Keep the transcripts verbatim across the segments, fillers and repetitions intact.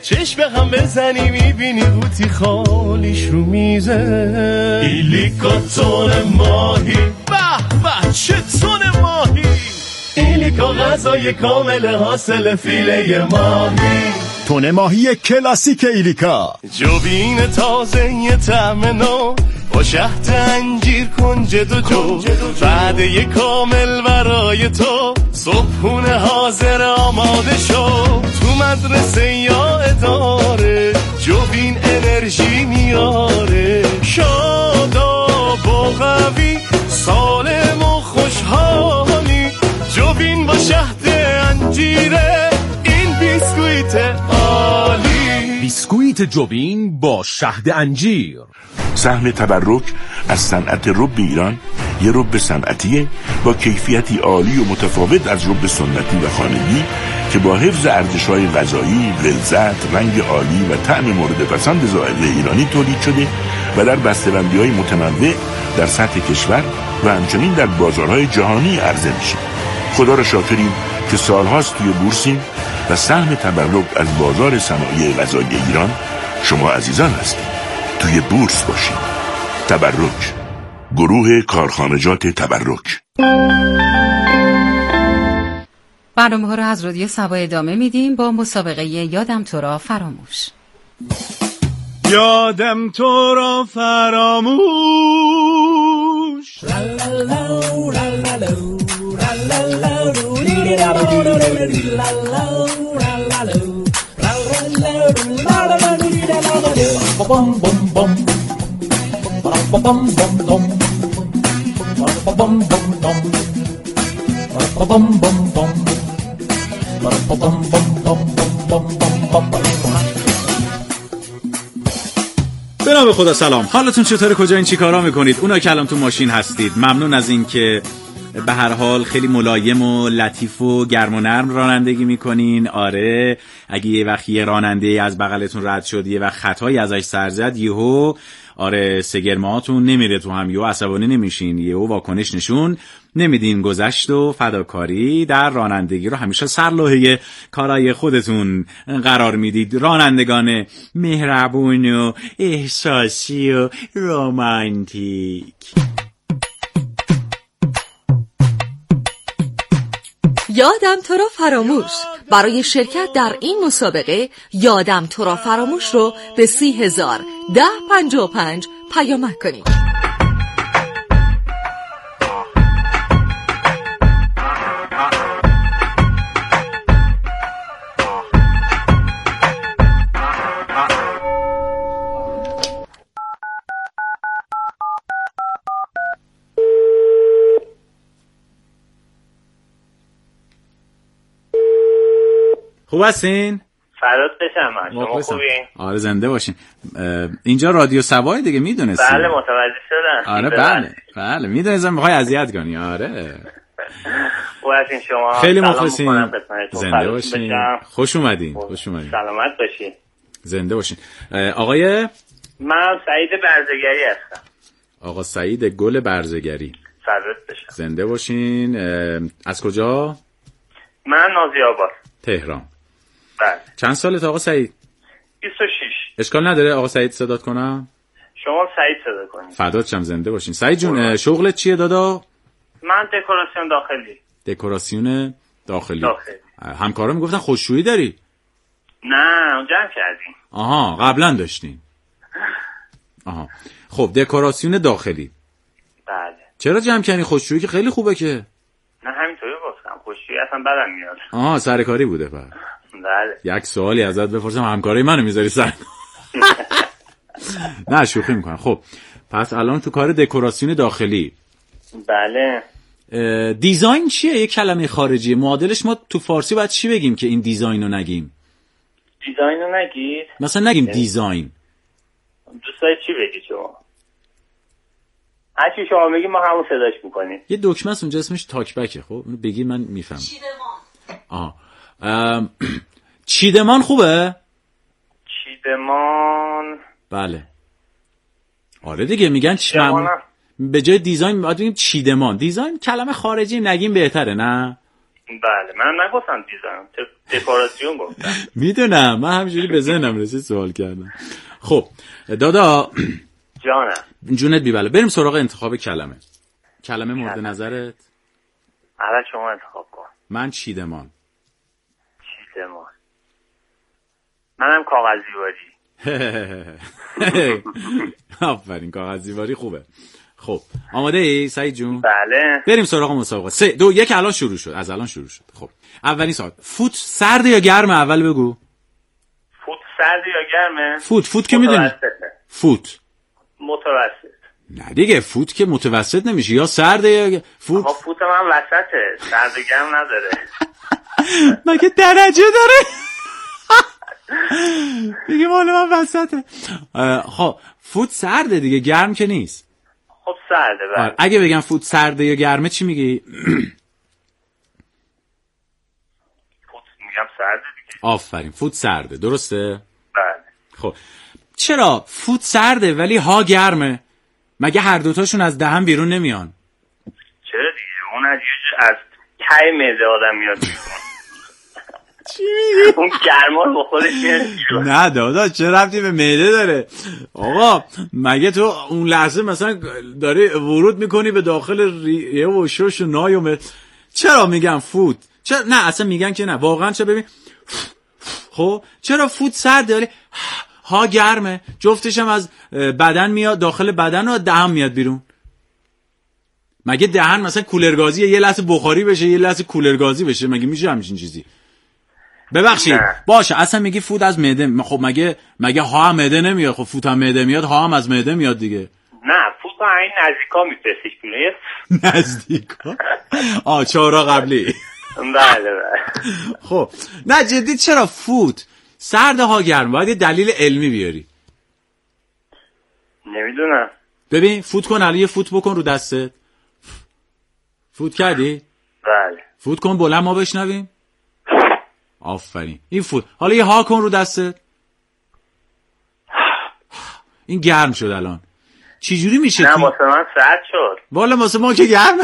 چشم هم بزنی میبینی قوطی خالیش رو میزه. ایلیکا تون ماهی، به به چه تون ماهی. ایلیکا غذای کامل حاصل فیله ماهی. تون ماهی کلاسیک ایلیکا، جوین تازه یه طعم نو با شهد انجیر کنجد و جو. وعده کامل برای تو، صبحونه حاضر آماده شو. تو مدرسه یا اداره جوین انرژی میاره. شاداب و قوی، سالم و خوشحالی. جوین با شهد انجیره، این بیسکویت عالی. بیسکویت جوین با شهد انجیر. سهم تبرک از صنعت رب ایران یه رب صنعتیه با کیفیتی عالی و متفاوت از رب سنتی و خانگی که با حفظ ارزش‌های غذایی، لذت، رنگ عالی و طعم مورد پسند ذائقه ایرانی تولید شده و در بسته‌بندی‌های متنوع در سطح کشور و همچنین در بازارهای جهانی عرضه میشه. خدا را شاکریم که سالهاست توی بورسیم و سهم تبرک از بازار صنایع غذایی ایران شما عزیزان هستید. توی بورس باشید. تبرک، گروه کارخانجات تبرک. برنامه ها رو از رادیو سبا ادامه میدیم با مسابقه یادم تو را فراموش. یادم تو را فراموش. به نام خدا سلام، حالتون چطوره؟ کجا این چی کارا میکنید؟ اونا که الان تو ماشین هستید، ممنون از این که به هر حال خیلی ملایم و لطیف و گرم و نرم رانندگی میکنین. آره اگه یه وقت یه راننده از بغلتون رد شد، یه وقت خطایی ازش سر زد، یهو آره سگرماتون نمیره تو هم، یهو عصبانی نمیشین، یهو واکنش نشون نمیدین. گذشت و فداکاری در رانندگی رو همیشه سرلوحه کارای خودتون قرار میدید. رانندگان مهربون و احساسی و رمانتیک. یادم تو را فراموش. برای شرکت در این مسابقه یادم تو را فراموش رو به سی هزار ده پنجاه و پنج پیامک کنید. خوب هستین؟ فراد بشم من. شما خوبین؟ آره زنده باشین. اینجا رادیو سبای دیگه میدونستی؟ بله متوجه شدم. آره بله بله میدونستم میخوای اذیت کنی. آره خوب هستین شما؟ خیلی مخلصیم. زنده باشین. خوش اومدین. خوش اومدین. سلامت باشین. زنده باشین. آقای من سعید برزگری هستم. آقا سعید گل برزگری. فراد بشم. زنده باشین. از کجا؟ من نازی آباد تهران. بله. چند سالت آقا سعید؟ بیست و شش. اشکال نداره آقا سعید صدات کنم؟ شما سعید صدا کنید. فدات شم، زنده باشین. سعید جون شغلت چیه دادا؟ من دکوراسیون داخلی. دکوراسیون داخلی. داخلی. همکارا میگفتن خوش‌رویی داری؟ نه اونجا هم کردیم. آها قبلا داشتین. آها خب دکوراسیون داخلی. بله. چرا جمع کردین؟ خوش‌رویی که خیلی خوبه که. نه همینطوری گفتم، خوش‌رویی اصلا بدم میاد. آها سرکاری بوده بعد. بله. یک سوالی ازت بپرسم، همکارای منو میذاری سر؟ نه شوخی میکنم. خب پس الان تو کار دکوراسیون داخلی. بله. دیزاین چیه؟ یه کلمه خارجی معادلش ما تو فارسی باید چی بگیم که این دیزاین رو نگیم؟ دیزاین رو نگید؟ مثلا نگیم دیزاین. دوست دارید چی بگید شما؟ هرچی شما بگید ما همون صداش میکنیم. یه دکمه است اونجا اسمش تاکبکه. خب اونو بگی من میفهمم. چیدمان. آها ام... چیدمان خوبه؟ چیدمان. بله. آره دیگه میگن چیدمان. به جای دیزاین باید بگیم چیدمان. دیزاین کلمه خارجی نگیم بهتره نه؟ بله من نگفتم دیزاین، دکوراسیون گفتم. میدونم، من همینجوری به ذهنم رسید سوال کردم. خب دادا جانم. جونت بیبله. بریم سراغ انتخاب کلمه. کلمه مورد نظرت؟ اول شما انتخاب کن. من چیدمان. چیدمان. منم کاغذیواری. آفرین، کاغذیواری خوبه. خب آماده ای سعید جون؟ بله. بریم سراغ مسابقه. سه دو یک الان شروع شد. از الان شروع شد. خب اولین سوال، فوت سرد یا گرمه؟ اول بگو. فوت سرد یا گرمه؟ فوت فوت که میدونی؟ فوت متوسط. نه دیگه، فوت که متوسط نمیشه، یا سرده یا فوت. آقا فوت من وسطه، سرد و گرم نداره. مگه درجه داره؟ دیگه مال من وسطه. خب فوت سرده دیگه، گرم که نیست. خب سرده. بله. اگه بگم فوت سرده یا گرمه چی میگی؟ فوت میگم سرده دیگه. آفرین، فوت سرده. درسته؟ بله. خب چرا فوت سرده ولی ها گرمه؟ مگه هر دوتاشون از دهن بیرون نمیان؟ چرا دیگه؟ اون از یه از ته معده آدم میاد بیرون. چی میگی؟ اون گرما رو با خودش میاد بیرون. نه دادا، چه ربطی به معده داره؟ آقا مگه تو اون لحظه مثلا داری ورود میکنی به داخل ریه و شش و نای و م... چرا میگن فوت؟ چرا نه اصلا میگن که نه واقعا. چه ببین، خب چرا فوت سرده ولی ها گرمه؟ جفتش هم از بدن میاد داخل بدن و دهن میاد بیرون. مگه دهن مثلا کولرگازی یه لحظه بخاری بشه یه لحظه کولرگازی بشه؟ مگه میشه همچین چیزی؟ ببخشید نه. باشه اصلا میگی فوت از معده. خب مگه مگه ها هم معده نمیاد؟ خب فوت هم معده میاد، ها هم از معده میاد دیگه. نه فوت ها این نزدیکا میفرستیش بیرون. نزدیکا؟ آه چهارا قبلی. بله بله. خب نه جدی، چرا فوت سرد ها گرم؟ باید یه دلیل علمی بیاری. نمیدونم. ببین فوت کن الان، یه فوت بکن رو دستت. فوت کردی؟ بله. فوت کن بلند ما بشنویم. آفرین، این فوت. حالا یه ها کن رو دستت. این گرم شد الان. چی جوری میشه؟ نه واسه من سرد شد. والا واسه ما که گرم.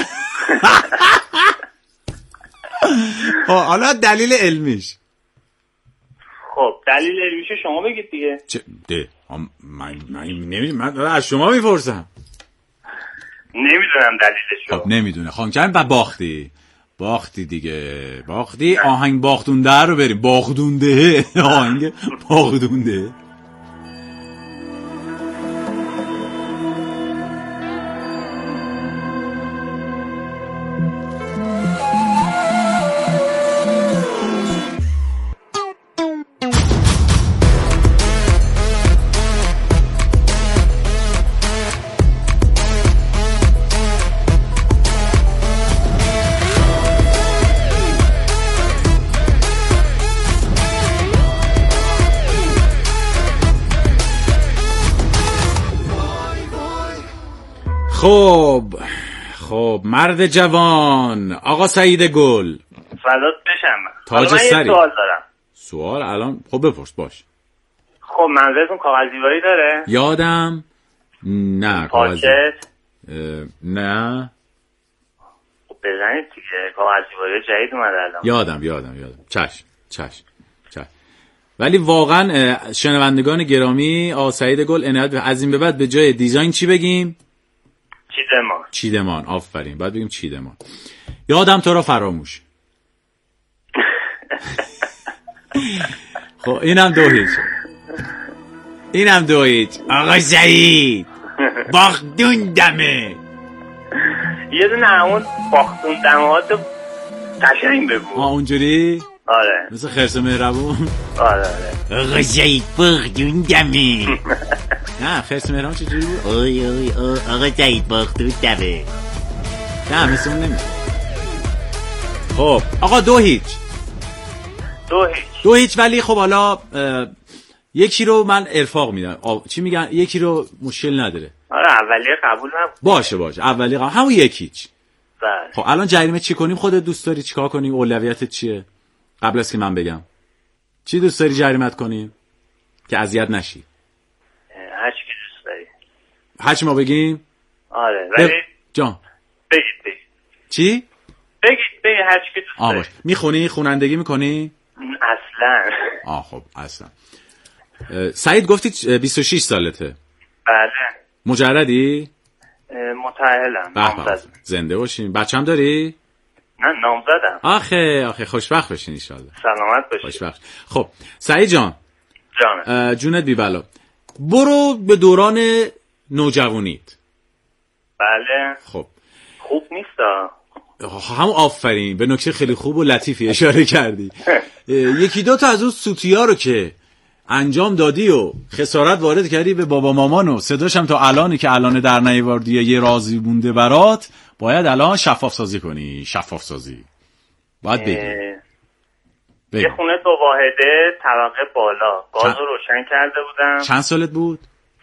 حالا دلیل علمیش. خب دلیل علمیشو شما بگید دیگه. چه ده من من نمیدونم، من از شما میپرسم. نمیدونم دلیلشو. خب نمیدونه خانم، با باختی. باختی دیگه، باختی. آهنگ باختونده رو بریم. باختونده، آهنگ باختونده. خب خب مرد جوان، آقا سعید گل، فدات بشم. تاج من سری. یه سوال دارم. سوال الان؟ خب بپرس. باش. خب منظورتون کاغذیواری داره؟ یادم نه. پاکت؟ نه. خب بزنید دیگه، کاغذیواری جدید اومده الان. یادم یادم یادم چشم چشم چشم. ولی واقعا شنوندگان گرامی، آقا سعید گل عنایت از این به بعد به جای دیزاین چی بگیم؟ چیدمان. چیدمان. آفرین، باید بگیم چیدمان. یادم تو را فراموش. خب اینم دو هیچ. اینم دو هیچ. آقا سعید باختون دمه. یه دونه اون باختون دمه ها تو قشنگ بگو. آه اونجوری؟ آره. مثل خرس مهربون. آره آره. آقا سعید باختون دمه. نه خرس مهربون چجوری بود؟ اوی اوی اوی آقا سعید باختون دمه. نه مثل اون نمیشه. خب آقا دو هیچ. دو هیچ. دو هیچ. ولی خب حالا یکی رو من ارفاق میدم. چی میگن؟ یکی رو مشکل نداره. آره اولیه قبول نبود. باشه باشه اولیه قبول. همون یکی هیچ. بله. خب الان جریمه چی کنیم؟ خودت دوست داری چیکار کنیم؟ اولویتت چیه؟ قبل از که من بگم چی دوست داری جریمت کنیم که اذیت نشی؟ هر چی که دوست داری. هر چی ما بگیم؟ آره ولی جان بگید بگید. چی؟ بگید بگی هر چی که دوست آه داری. میخونی؟ خونندگی میکنی؟ اصلا. آه خب اصلا. سعید گفتی بیست و شش سالته؟ بله. مجردی؟ متأهلم. نامزدم. زنده باشین. بچه‌م داری؟ نه نامزدم. آخه آخه خوشبخت باشین ان شاء الله. سلامت باشین. خوشبخت. خب سعید جان. جانم. جونت بی بلا. برو به دوران نوجوانیت. بله. خب خوب نیستا؟ هم آفرین، به نکته خیلی خوب و لطیفی اشاره کردی. یکی دو تا از اون سوتیا رو که انجام دادی و خسارت وارد کردی به بابا مامان و صداشم تا الانی که الان در نیاوردی یه رازی مونده برات، باید الان شفاف سازی کنی. شفاف سازی باید بگی. یه خونه دو واحده طبقه بالا، گاز رو روشن کرده بودم. چند سالت بود؟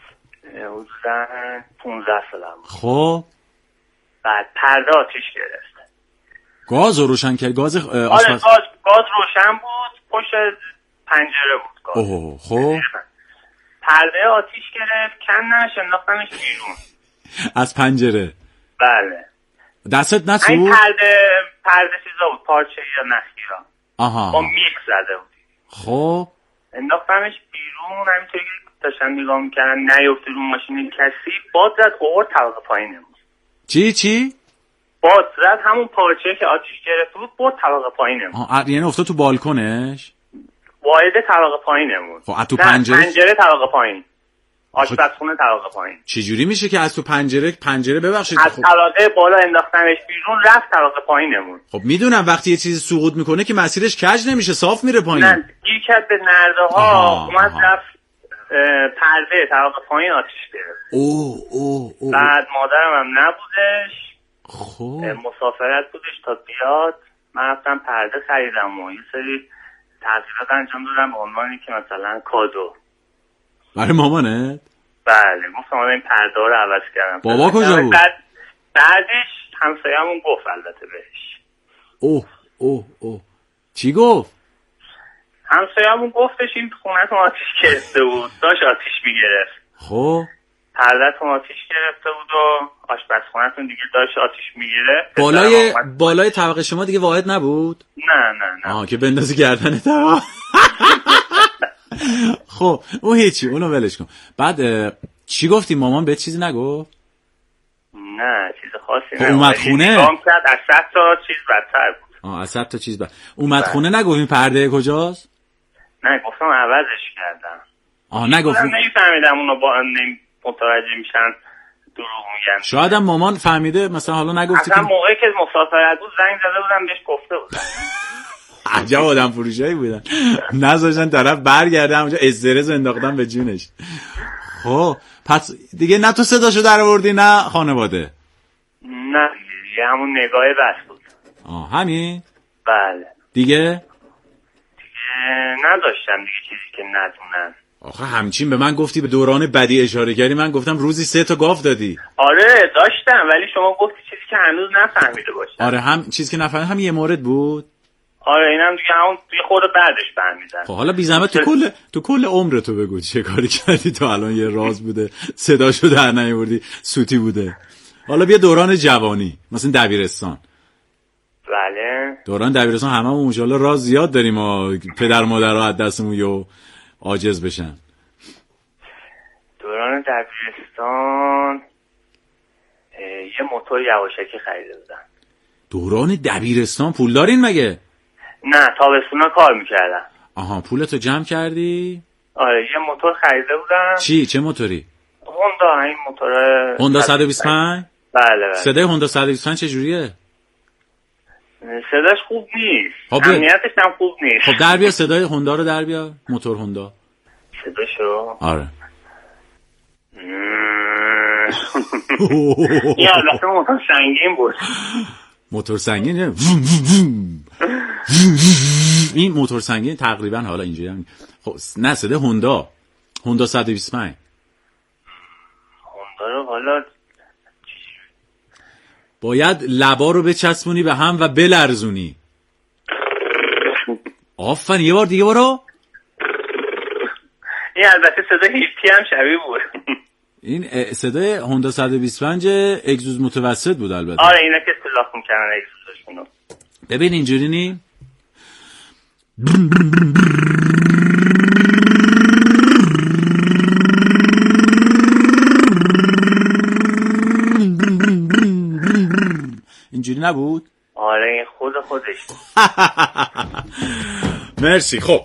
حدودا پونزده سالم بود. خب بعد پرده آتیش گرفت. گاز رو روشن کرد؟ گاز آشپز؟ آره گاز گاز روشن بود، پشت پنجره بود گاز. اوه خب پرده آتیش گرفت، کندمش انداختمش بیرون از پنجره. بله. دستت نسوخت؟ این پرده پرده چیزا بود، پارچه یا نخیرا. آها. با میخ زده بود. خب انداختمش بیرون، همینطوری که داشتم نگاه میکردم نیفته رو ماشین کسی، باد زد آورد طبقه پایینمون. چی چی؟ باد زد همون پارچه که آتیش گرفته بود، برد طبقه پایینمون. آه یعنی افتاد تو بالکنش؟ واحده طبقه پایینمون. خب از تو پنجره؟ پنجره طبقه پایین. آشپزخونه طبقه پایین. چه جوری میشه که از تو پنجره پنجره ببخشید از طبقه بالا انداختمش بیرون، رفت طبقه پایینمون. خب میدونم وقتی یه چیزی سقوط میکنه که مسیرش کج نمیشه، صاف میره پایین. نه گیر کرد به نرده ها، اومد رفت پرده طبقه پایین آتیش گرفت. اوه اوه اوه. بعد مادرم هم نبودش. خب مسافرت بودش تا بیاد. من رفتم پرده خریدم و یه سری تغییرات انجام دادم به عنوانی که مثلا کادو برای مامانت. بله گفتم این پرده رو عوض کردم. بابا کجا بود؟ بعد بعدش همسایه‌مون گفت البته بهش. اوه اوه اوه. چی گفت؟ همسایه‌مون گفتش این خونه‌تون آتیش گرفته بود، داشت آتیش میگرفت. خب پرده‌تون آتیش گرفته بود و آشپزخونه‌تون دیگه داشت آتیش میگرفت. بالای بالای طبقه شما دیگه واحد نبود؟ نه نه نه. آها که بندازی گردن طبقه. خب اون هیچی، اونو ولش کن. بعد چی گفتی؟ مامان بهت چیزی نگفت؟ نه چیز خاصی نه. اومد خونه؟ نگام کرد از صد تا چیز بدتر بود. آه از صد تا چیز بد. اومد خونه نگفت این پرده کجاست؟ نه گفتم عوضش کردم. آه نگفت. من نمیفهمیدم اونو با متوجه میشن دروغ میگن. شاید هم مامان فهمیده مثلا حالا نگفتی اصلا که موقعی که مسافرت بود زنگ زده بودم بهش گفته بودم. عجب آدم فروشایی بودن، نذاشتن طرف برگرده همونجا استرس انداختن به جونش. خب پس دیگه نه تو صداشو در آوردی نه خانواده؟ نه دیگه همون نگاه بس بود. آه همین؟ بله. دیگه؟ دیگه نداشتم دیگه چیزی که ندونن. آخه همچین به من گفتی به دوران بدی اشاره کردی، من گفتم روزی سه تا گاو دادی. آره داشتم ولی شما گفتی چیزی که هنوز نفهمیده باشم. آره هم چیزی که نفهمیدم هم یه مورد بود. آره اینم دیگه همون یه خورده بعدش فهمیدم. خب حالا بی زحمت تو کل تو کل عمر تو بگو چه کاری کردی تا الان یه راز بوده صداشو در نیاوردی سوتی بوده. حالا بیا دوران جوانی مثلا دبیرستان. بله دوران دبیرستان هممون ماشاءالله راز زیاد داریم و پدر مادرها از دستمون یو عاجز بشن. دوران دبیرستان یه موتور یواشکی خریده بودم. دوران دبیرستان پول دارین مگه؟ نه تابستونا کار میکردم. آها پولتو جمع کردی؟ آره یه موتور خریده بودم. چی؟ چه موتوری؟ هوندا. این موتور هوندا صد و بیست و پنج؟ بله بله. صدای هوندا صد و بیست و پنج چجوریه؟ صداش خوب نیست. خب امنیتش هم خوب نیست. خب در بیا صدای هوندا رو در بیا. موتور هوندا. صداشو؟ آره. این البته موتور سنگین بود. موتور سنگین این موتور سنگین تقریبا حالا اینجوری هم خب نه صدای هوندا. هوندا صد و بیست و پنج. هوندا رو حالا باید لبا رو بچسبونی به هم و بلرزونی. آفرین یه بار دیگه برو. این البته صدای هیپی هم شبیه بود. این صدای هوندا صد و بیست و پنج اگزوز متوسط بود البته. آره اینا که اصلاح می‌کردن اگزوزشونو. ببین اینجوری نی اینجوری نبود؟ آره این خود خودش مرسی. خب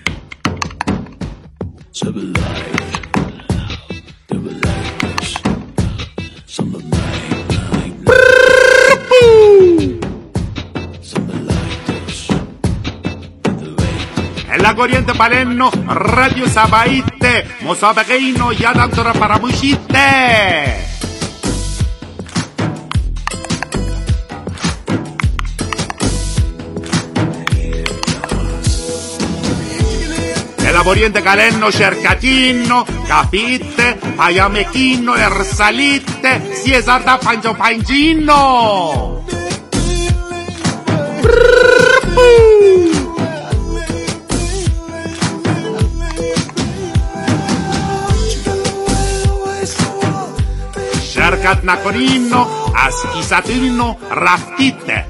La corriente Palermo, Radio Sabaite, مسابقه اینو یادم تو را فراموشیده. La corriente Palermo, شرکتینو capite, پیامکینو ارسالیته سی هزار تا پنجاه و پنجینو. شرکت نکنینو از کیساتینو رفتیده.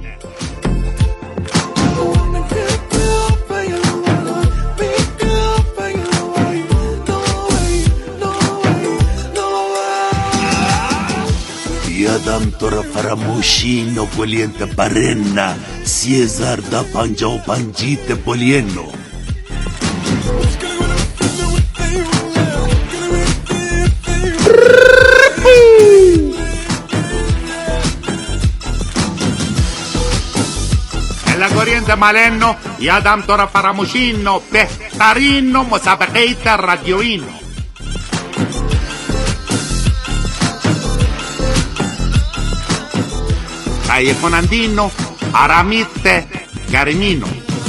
یادم تو را فراموشینو بولیند برنا سی هزار دا پنجا و پنجیت بولینو. La corriente Palermo یادم تو را فراموشینو بهترینو مسابقه رادیوینو. تهیه کنندینو آرامیت گرمینو.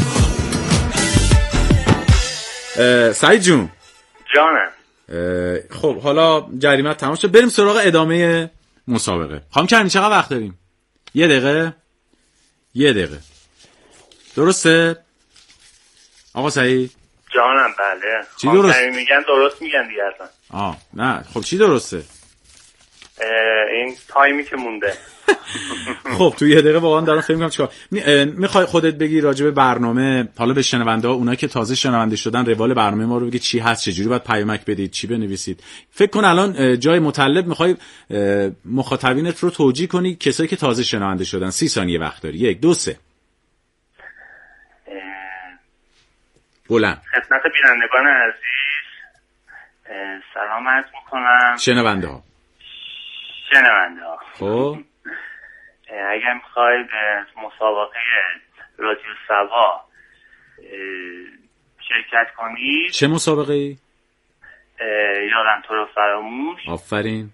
سعید جون جانم. خب حالا جریمت تمام شد، بریم سراغ ادامه مسابقه. خانم کرمی چقدر وقت داریم؟ یه دقیقه یه دقیقه درسته؟ آقا سعید جانم بله. چی درست میگن درست میگن دیگه اصلا. آه نه خب چی درسته؟ این تایمی که مونده. خب تو یه دقیقه واقعا دارم فکر می‌کنم چیکار میخوای خودت بگی راجع به برنامه، حالا به شنونده ها، اونایی که تازه شنونده شدن، روال برنامه ما رو بگی چی هست، چه جوری باید پیامک بدید، چی بنویسید. فکر کن الان جای مطلب میخوای مخاطبینت رو توجیه کنی، کسایی که تازه شنونده شدن. سی ثانیه وقت داری. یک دو سه. بلند. خدمت بینندگان عزیز سلام عرض میکنم. شنونده ها شنونده ها خب اگر میخواید مسابقه رادیو سبا شرکت کنید. چه مسابقه ای؟ یادم تو رو فراموش. آفرین.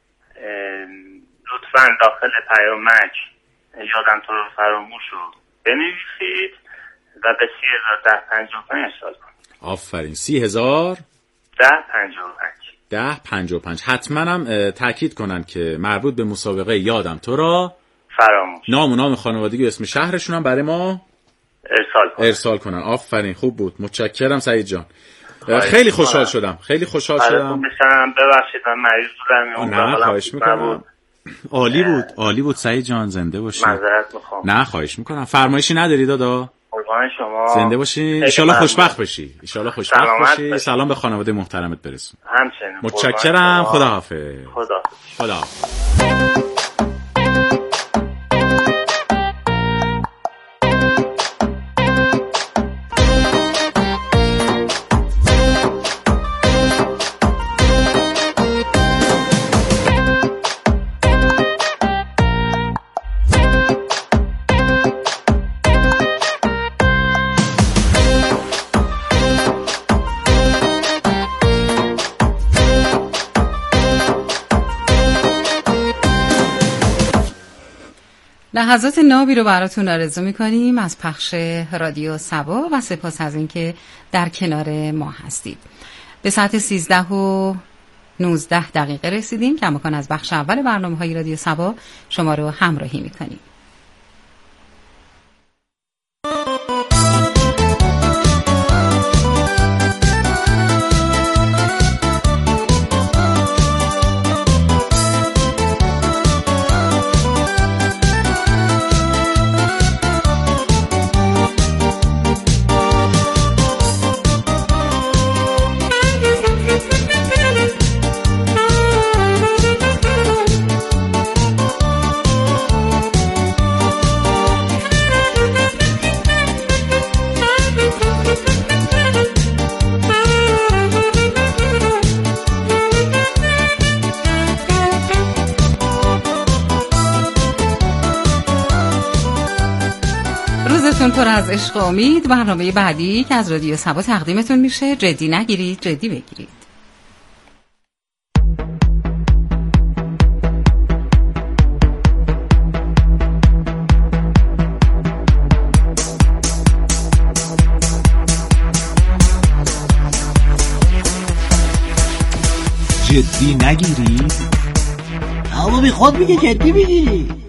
لطفاً داخل پیامک یادم تو رو فراموش رو بنویسید و به سی هزار ده پنجاه و پنج ارسال کنید. آفرین. سی هزار ده پنجاه و پنج ده پنجاه و پنج. حتما هم تأکید کنن که مربوط به مسابقه یادم تو را فراموش، نام و نام خانوادگی و اسم شهرشون هم برای ما ارسال کنن. ارسال کنن. آفرین خوب بود. متشکرم سعید جان. خیلی خوشحال شدم. خیلی خوشحال شدم. ببخشید من مریض بودم. نه خواهش میکنم. عالی بود. عالی بود سعید جان. زنده باشی. معذرت میخوام. نه خواهش میکنم. فرمایشی نداری دادا؟ قربان شما. زنده باشی. ان شاءالله خوشبخت بشی. ان شاءالله خوشبخت بشی. باشی. سلام به خانواده محترمت برسون. همچنین. متشکرم. خداحافظ. خدا. خدا. لحظات نابی رو براتون آرزو میکنیم از پخش رادیو سبا و سپاس از اینکه در کنار ما هستید. به ساعت سیزده و نوزده دقیقه رسیدیم که امکان از بخش اول برنامه های رادیو سبا شما رو همراهی میکنیم. پر از عشق و امید. برنامه بعدی که از رادیو صبا تقدیمتون میشه. جدی نگیرید، جدی بگیرید. جدی نگیرید؟ اما بی خود میگه جدی بگیرید.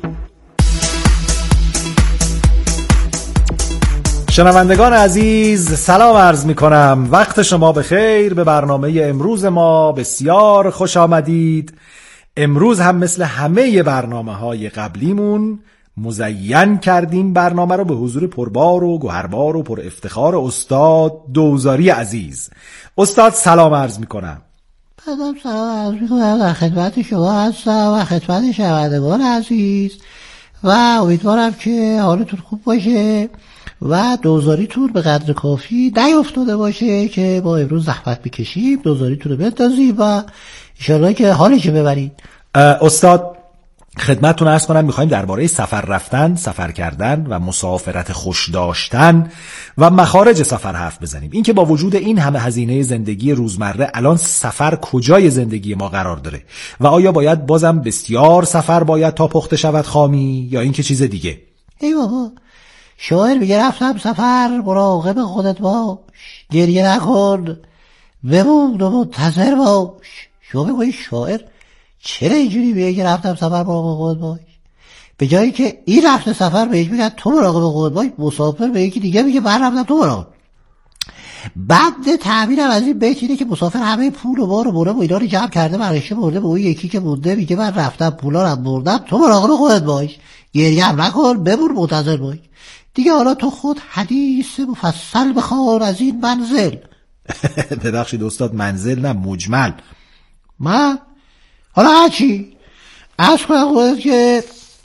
شنوندگان عزیز سلام عرض می کنم، وقت شما بخیر. به برنامه امروز ما بسیار خوش آمدید. امروز هم مثل همه برنامه های قبلیمون مزین کردیم برنامه رو به حضور پربار و گوهربار و پر افتخار استاد دوزاری عزیز. استاد سلام عرض می کنم. بدم سلام عرض می کنم، در خدمت شما هستم و خدمت شنوندگان عزیز و امیدوارم که حالتون خوب باشه و دوزاریتون به قدر کافی نیفتاده باشه که با امروز زحمت بکشیم دوزاریتون رو بندازیم و انشالله که حالش ببرید. استاد خدمتتون عرض کنم میخوایم درباره سفر رفتن، سفر کردن و مسافرت خوش داشتن و مخارج سفر حرف بزنیم. این که با وجود این همه هزینه زندگی روزمره الان سفر کجای زندگی ما قرار داره و آیا باید بازم بسیار سفر باید تا پخته شود خامی یا این که چیز دیگه؟ ای بابا، شاعر میگه رفتم سفر مراقب خودت باش، گریه نکن، بمون و منتظر باش. شما بگوی شاعر چرا اینجوری میگه رفتم سفر مراقب خودت باش؟ به جایی که این رفته سفر بهش میگن تو مراقب خودت باش، مسافر به یکی دیگه میگه من رفتم تو مراقب. بعد تعبیرم از این بیت اینه که مسافر همه پول و بار و بره و اینا رو جمع کرده برشه برده به اون یکی که مونده میگه من رفتم پولا رو بردم، تو مراقب خودت باش، گریه هم نکن، بمون منتظر باش. دیگه حالا تو خود حدیث مفصل بخوان از این منزل. ببخشید استاد، منزل نه مجمل. من حالا هرچی از کنم خودت که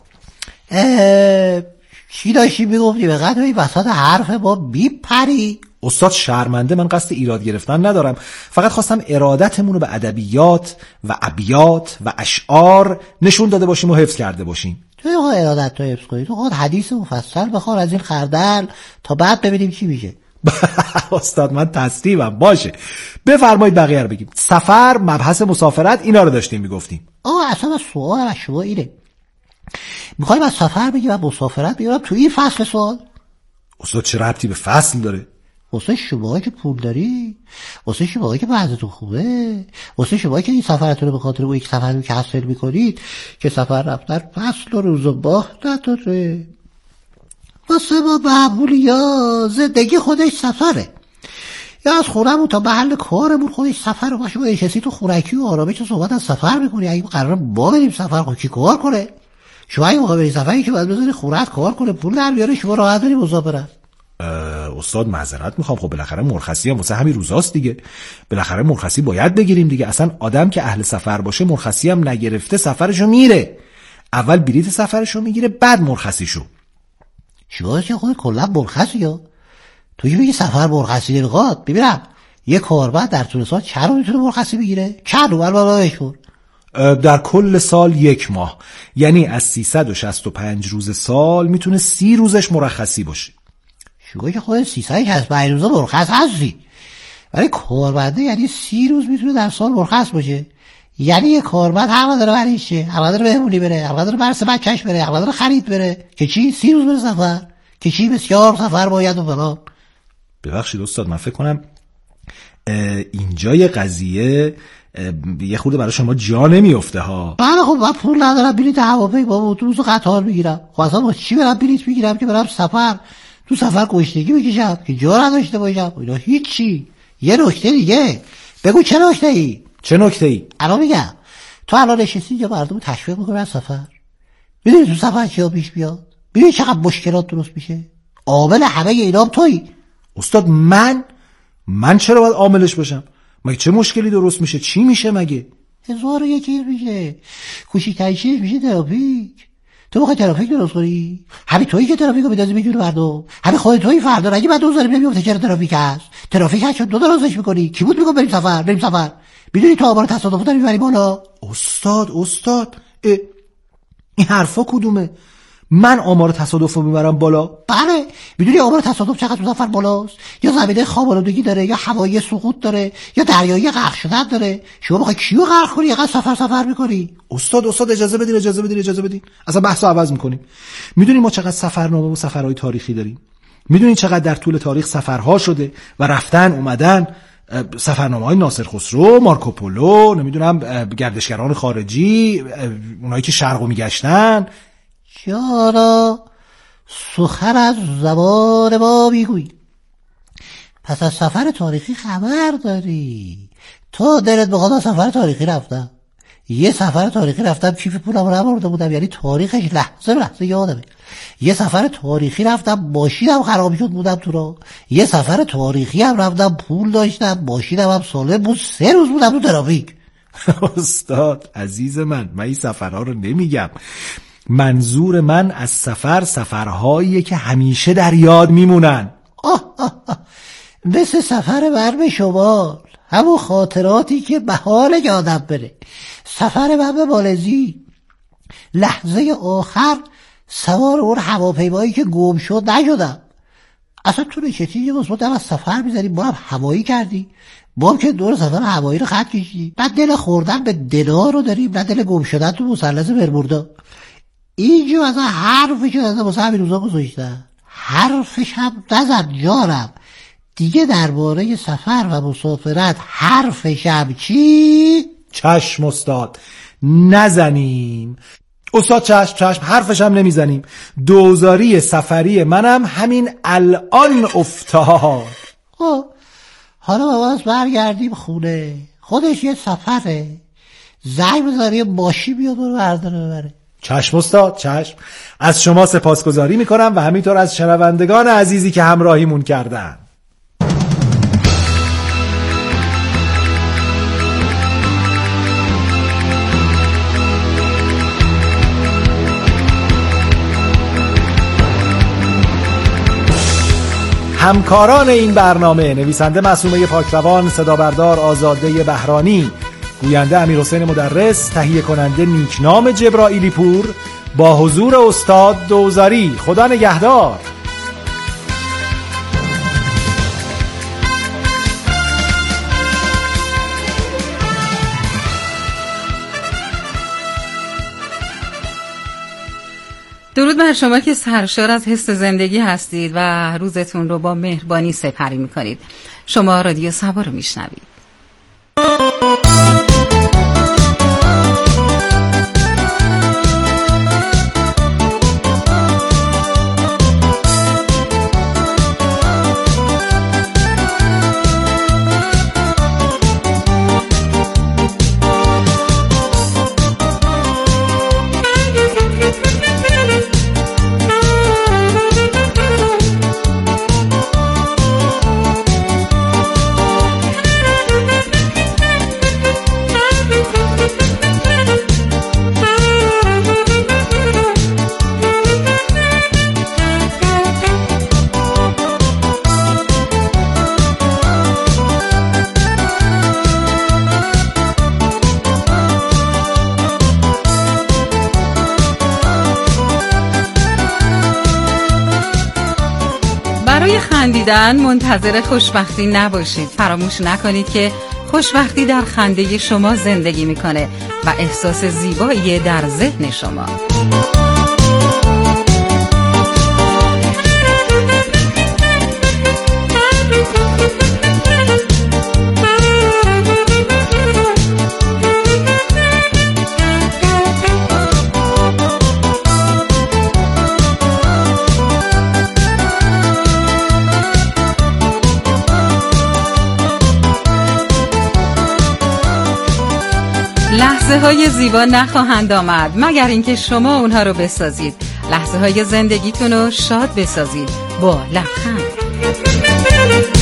چی داشتی میگفتی به قدر این وسط حرف ما بیپری. استاد شرمنده، من قصد ایراد گرفتن ندارم، فقط خواستم ارادتمون رو به ادبیات و ابیات و اشعار نشون داده باشیم و حفظ کرده باشیم. تو خود ارادت تو حفظ کنی، تو خود حدیث مفصل بخوار از این خردل تا بعد ببینیم چی میشه. استاد من تصدیبم، باشه بفرمایید بقیه رو بگیم. سفر، مبحث مسافرت، اینا رو داشتیم میگفتیم. آه اصلا سوال از شما اینه، میخوایم از سفر بگیم و مسافرت بگیم تو این فصل سوال؟ استاد چه ربطی به فصل داره؟ واسه شما که پول داری، واسه شما که وضعیتون خوبه، واسه شما که این سفرتون رو به خاطر اون یک سفری که حاصل میکنید که سفر رفتن فصل و روز و باخت نداره. واسه ما معمولیا زندگی خودش سفره. یا از خونمون تا محل کارمون خودش سفر باشه. ما نشستی تو خونکی و آرامی چه صحبت از سفر میکنی؟ اگه قراره ما بریم سفر خود کی کار کنه؟ شما اگه موقع برید سفری که باید بذاری خونت کار کنه پول در بیاره، شما راحت برید مسافرت. استاد معذرت میخوام، خب بالاخره مرخصی هم واسه همین روزاست دیگه، بالاخره مرخصی باید بگیریم دیگه. اصلا آدم که اهل سفر باشه مرخصی هم نگرفته سفرشو میره، اول بلیط سفرشو میگیره بعد مرخصیشو. شما چه خود کلا مرخصی یا توی میگی سفر مرخصی نمیخواد؟ ببینم یه کاربر در طول سال چند روز میتونه مرخصی بگیره؟ چند روز بالایش کن؟ در کل سال یک ماه، یعنی از سیصد و شصت و پنج روز سال میتونه سی روزش مرخصی باشه. شما که خود سیصد و شصت و پنج روز مرخص هستی، ولی کاربنده یعنی سی روز میتونه در سال مرخص باشه. یعنی یه کاربند حق نداره برش شه، حق نداره بهمونی بره، حق نداره برس بچهش بره، حق نداره خرید بره که چی سی روز بره سفر، که چی بسیار سفر باید و فلان. ببخشید استاد، من فکر کنم اینجای قضیه یه خورده برای شما جا نمیفته ها. بله خب من پول ندارم بلیط هواپیما با اتوبوس و قطار میگیرم، خب اصلا با چی برم بلیط میگیرم که برم سفر تو سفر گشتگی بکشم که جا نداشته باشم؟ اینا هیچی. یه نکته دیگه بگو. چه نکته ای؟ چه نکته ای؟ الان میگم تو الان نشستی یا مردم تشویق میکنی از سفر، میدونی تو سفر چیا پیش بیاد؟ میدونی چقدر مشکلات درست میشه؟ عامل همه اینام تویی. استاد من من چرا باید عاملش باشم؟ مگه چه مشکلی درست میشه؟ چی میشه مگه؟ هزار و یک چیز میشه. کوچیک‌ترین چیز میشه ترافیک. تو بخوای ترافیک درست کنی، همین تویی که ترافیک رو میدازی میجوره مردم، همین خودت تویی فردا اگه بعد دوزاری نمیفته چرا ترافیک هست؟ ترافیک هست چون دو درازش میکنی. کی بود میگم بریم سفر بریم سفر؟ میدونی تو آبار تصادفات رو میبری بالا. استاد استاد این حرفا کدومه؟ من آمار تصادف رو میبرم بالا؟ بله. میدونی آمار تصادف چقدر تو سفر بالاست؟ یا زمینه خواب‌آلودگی داره، یا هوایی سقوط داره، یا دریایی غرق شدن داره. شما بخوای کیو غرق کنی اینقدر سفر سفر میکنی؟ استاد استاد اجازه بدین اجازه بدین اجازه بدین اصلا بحثو عوض میکنیم. میدونی ما چقدر سفرنامه و سفرهای تاریخی داریم؟ میدونی چقدر در طول تاریخ سفرها شده و رفتن اومدن؟ سفرنامه‌های ناصر خسرو، مارکوپولو، نمیدونم گردشگران خارجی، اونایی که شرقو میگشتن. چرا سخن از زبان ما میگویی؟ پس از سفر تاریخی خبر داری؟ تو دلت بخواد از سفر تاریخی رفتم. یه سفر تاریخی رفتم کیف پولم رو نبرده بودم، یعنی تاریخش لحظه به لحظه یادمه. یه سفر تاریخی رفتم ماشینم خراب شد بودم تو راه. یه سفر تاریخی هم رفتم پول داشتم ماشینم هم سالم بود، سه روز بودم تو ترافیک. استاد عزیز من، من این سفرها رو نمیگم. منظور من از سفر سفرهایی که همیشه در یاد میمونن. آه آه آه. مثل سفر من به شمال، همون خاطراتی که به حال یادم بره. سفر من به مالزی، لحظه آخر سوار اون هواپیمایی که گم شد نشدم. اصلا تو نشتی یه قسمت هم از سفر میزنیم، ما هم هوایی کردی، ما هم که دور سفر هوایی رو خط کشیدیم. نه دل خوردن به دلار رو داریم، نه دل گم شدن تو مثلث برمودا. اینجا اصلا حرفش رو از واسه همین روزا گذاشتن. حرفش هم نزد جارم دیگه. درباره سفر و مسافرت حرفش هم چی؟ چشم استاد نزنیم. استاد چشم چشم حرفش هم نمیزنیم. دوزاری سفری منم همین الان افتاد. خب حالا باز برگردیم خونه. خودش یه سفره، زنگ بزنه یه ماشین بیاد رو برداره ببره. چشم استاد چشم. از شما سپاسگزاری میکنم و همینطور از شنوندگان عزیزی که همراهیمون کردن. همکاران این برنامه: نویسنده معصومه پاکروان، صدا بردار آزاده بهرانی، گوینده امیرحسین مدرس، تهیه کننده نیکنام جبرائیلی پور، با حضور استاد دوزاری. خدا نگهدار. درود بر شما که سرشار از حس زندگی هستید و روزتون رو با مهربانی سپری میکنید. شما رادیو سبا رو میشنوید. خندیدن منتظر خوشبختی نباشید. فراموش نکنید که خوشبختی در خنده شما زندگی میکنه و احساس زیبایی در ذهن شما. لحظه های زیبا نخواهند آمد مگر اینکه شما اونها رو بسازید. لحظه های زندگیتون رو شاد بسازید با لبخند.